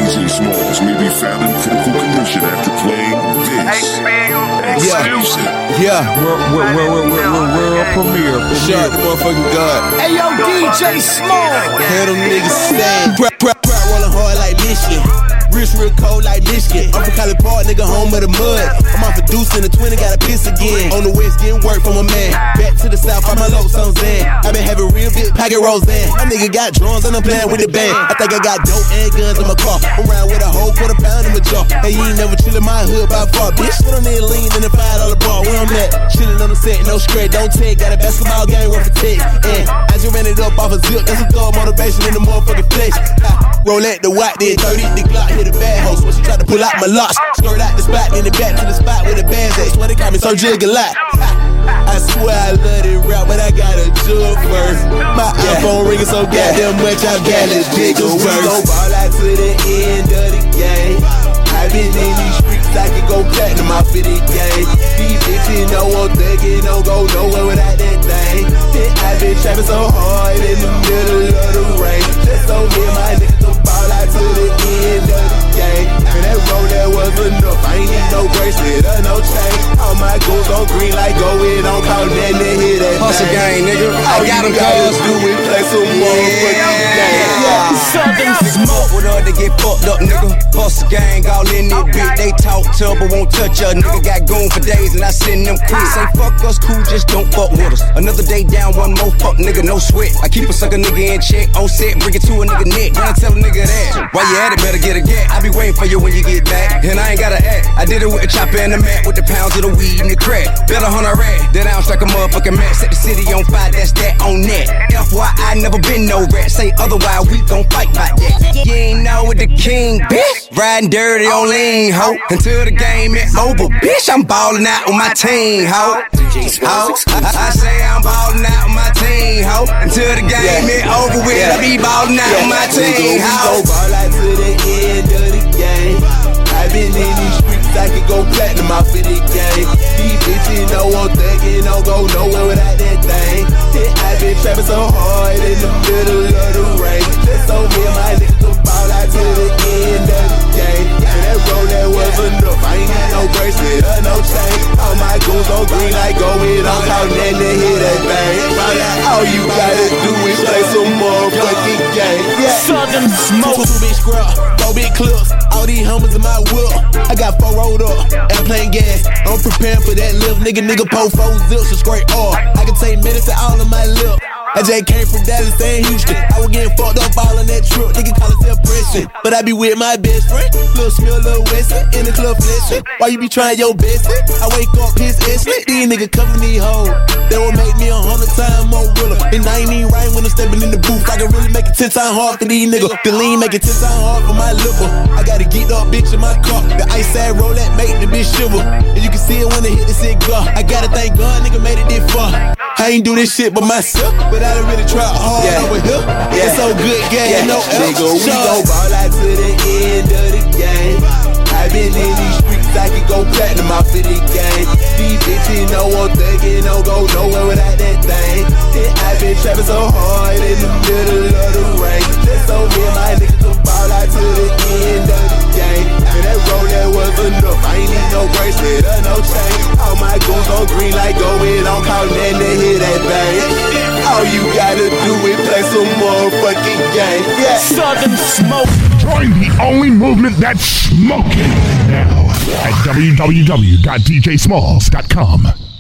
DJ Smalls may be found in critical condition after playing this. World premiere. Shut the motherfucking God. Hey yo, DJ Smalls. Hear them niggas stand. Rap rolling hard like Michigan. Wrist real cold like Michigan. I'm from College Park, nigga, home of the mud. I'm off a deuce in the 20, gotta piss again. On the west, getting work from a man. Back to the south, I'm my low songs in. I been having real big pocket rolls in. My nigga got drums and I'm playing with the band. I think I got dope and guns in my car. I'm around with a whole quarter pound in my jaw. Hey, you ain't never chillin' my hood by far. Bitch, put on there lean in the $5 bar. Where I'm at? Chillin' on the set, no script, don't take. Got a basketball game, run for text. And I just ran it up off a zip. That's some thug motivation in the motherfucking flesh. Roll at the white, then 30, the Glock hit a bad hoe. So she tried to pull out my locks, skirt out the spot, then the back to the spot with the bands at. Swear they got me so jig a lot. I swear I love it rap, but I gotta jug first. My iPhone ringing so goddamn much, I barely dig a verse. We gon' ball out to the end of the game. I been in these streets, I can go platinum off of the game. These bitches know I'm thuggin', don't go nowhere without that thing. Then I been trapping so hard in the middle of the rain. Just so me and my niggas gon' ball out to the end of the game. And that road that was enough, I ain't need no bracelet or no chain. All my goals on green like go in, don't call nothing to hit that Hustle gang, nigga. I got them cuz do it, play some motherfucking game. Southern Smoke. With her, they get fucked up, nigga. Hustle gang all in it, bitch. They talk tough but won't touch her. Nigga got goon for days and I send them quits. Say fuck us, cool, just don't fuck with us. Another day down, one more fuck, nigga, no sweat. I keep a sucker nigga in check, on set, bring it to a nigga neck. Gonna tell a nigga that. While you at it, better get a gat. I be waiting for you when you get back, and I ain't gotta act. I did it with a chopper and the mat, with the pounds of the weed and the crack. Bet 100 rats, that I don't strike a motherfucking match. Set the city on fire, that's that on that. FYI, never been no rat. Say otherwise, we gon' fight by that. You ain't know with the king, bitch. Riding dirty on lean, ho. Until the game is over, bitch. I'm ballin' out with my team, ho. I say I'm ballin' out with my team, ho. Until the game is over with, I be ballin' out with my team, ho. We gon' ball out to the end of the game. I been in these streets, I can go platinum off of the game. These bitches know I'm thuggin', don't go nowhere without that thing. Then I been trapping so hard in the middle of the rain. Just so me and my niggas gon' ball out to the end of the game. And that road that was enough, I ain't need no bracelet or no chain. All my goons on green like go in, don't call nothing to hit that bang. All you gotta do is play some motherfucking game. Southern Smoke. Two big scrub, 4 big clips, all these hummers in my whip. I got 4 rolled up, airplane gas. I'm preparing for that lift, nigga pull 4 zips and straight off. I can take medicine all on my lip. I just came from Dallas and Houston. I was getting fucked up all on that trip. Nigga call it pressing. But I be with my best friend. Lil' Smith, Lil' Wesley, in the club flexing. Why you be trying your best? I wake up pissed and slick. These niggas cover these hoes. They will make me 100 times more realer. And I ain't even right when I'm stepping in the booth. I can really make it 10 times hard for these niggas. The lean make it 10 times hard for my liver. I got a geeked up bitch in my car. The ice side roll that make the bitch shiver. And you can see it when they hit the cigar. I gotta thank God, nigga made it this far. I ain't do this shit by myself, but I done really tried hard over here. It's so good, gang, no else. We gon' ball out to the end of the game. I been in these streets, I can go platinum off of the game. These bitches know I'm thuggin', don't go nowhere without that thing. Then I been trapping so hard in the middle of the rain. Just so me and my niggas gon' ball out to the end of the game. And that road that was enough, I ain't need no bracelet or no chain. All my goons on green like go in, don't call nothing to hit that bang. All you gotta do is play some motherfucking game. Southern Smoke. Join the only movement that's smoking now at www.djsmalls.com.